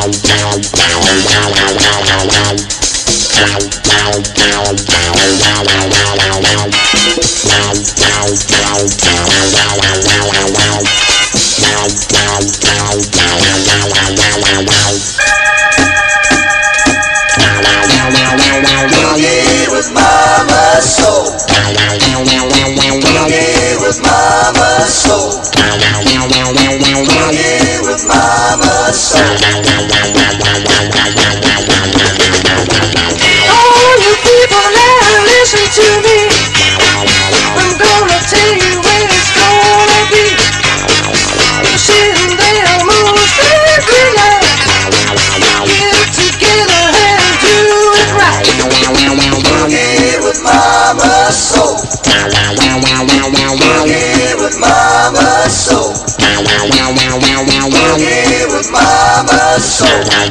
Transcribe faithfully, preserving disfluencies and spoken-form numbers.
with Mama Soul. Boogie with Mama Soul. Boogie with Mama Soul. All you people now listen to me. I'm gonna tell you when it's gonna be. You're sitting there most every night. Get together and do it right. Boogie with Mama Soul. Boogie with Mama Soul. Boogie with Mama Soul.